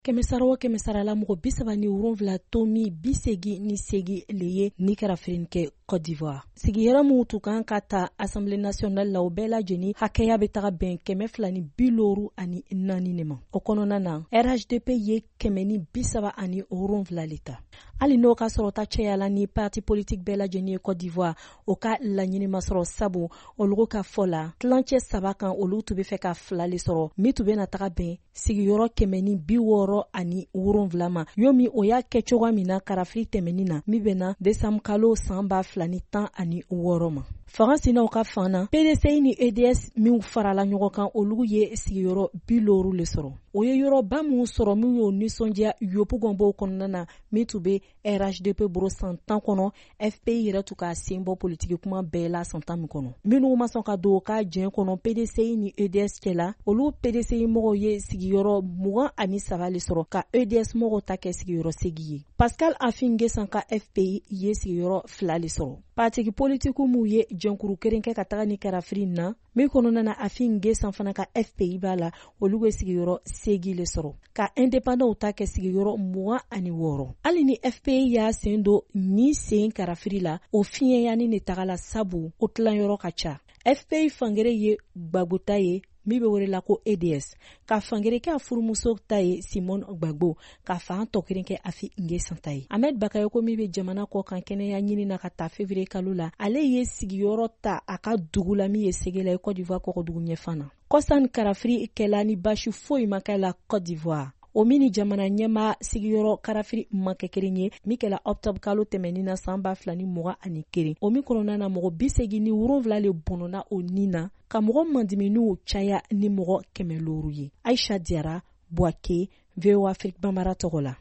Kɛmɛsara la mɔgɔ 37 tomi 87 le ye ni kɛrafin kɛ Côte d'Ivoire. Sigiyɔrɔ mun tun kan ka ta Assemblée nationale la o bɛɛ lajɛlen hakɛya bɛ taga bɛn 254 ne ma. O kɔnɔna na RHDP ye 137 le ta. Hali n'o ka sɔrɔ ta cɛyala ni parti politique bɛɛ lajɛlen ye Côte d'Ivoire o ka laɲini ma sɔrɔ sabu olu ka fɔ la tilancɛ 3 kan olu tun bɛ fɛ ka 2 le sɔrɔ min tun bɛ na taga bɛn sigiyɔrɔ 167 ma yomi o y'a kɛ cogoya min na karafiri tɛmɛnin na min bɛna décembre kalo san 2016 ma. Fanga sinaw ka fana PDCI ni EDS min farala ɲɔgɔn kan olu ye sigiyɔrɔ 60 le sɔrɔ. O ye yɔrɔba mun sɔrɔ min y'o nisɔndiya yopugɔnbɔw kɔnɔna na min tun bɛ RHDP boro san 10 kɔnɔ FPI yɛrɛ tun ka sen bɔ politiki kuma bɛɛ la san 10 min kɔnɔ. Minnu ma sɔn ka don ka jɛn kɔnɔ PDCI ni EDS cɛla olu PDCI mɔgɔw ye sigiyɔrɔ 23 le sɔrɔ ka EDS mɔgɔw ta kɛ sigiyɔrɔ 8 ye. Pascal Afinge san ka FPI ye sigiyɔrɔ 2 le sɔrɔ. Partiki politiku mu ye jɛnkuru keren kɛ ka taga ni karafiri na min kɔnɔna na Afinge san fana ka FPI b'a la olu bɛ sigiyɔrɔ 8 le sɔrɔ ka indépendant ta kɛ sigiyɔrɔ 26. Hali ni FPI y'a sen do ni sen karafiri la o fiɲɛyani ne tagala sabu o tilanyɔrɔ ka ca. FPI fangere ye Gbagbo ta ye mi bɛ wele la ko EDS ka fangere kɛ a furumuso ta ye Simon Gbagbo ka fan tɔkeren kɛ Afinge san ta ye. Ahmed Bakayoko mi bɛ jamana kɔ kan kɛnɛya ɲini na ka taa février kalo la ale ye sigiyɔrɔ ta a ka dugu la min ye Segela Côte d'Ivoire kɔkɔdugu ɲɛfana. Kɔsan karafiri kɛla ni basi foyi ma kɛ la Côte d'Ivoire. O mini jamana ɲɛma sigiyɔrɔ karafiri makɛ kelen ye min kɛla octobre kalo tɛmɛnin na san 2021. O min kɔnɔna na mɔgɔ 87 le bɔnɔna o ni na ka mɔgɔ mandiminiw caya ni mɔgɔ 100 ye. Aïcha Diara, Boaké, VOA Afrique Bambara tɔgɔ la.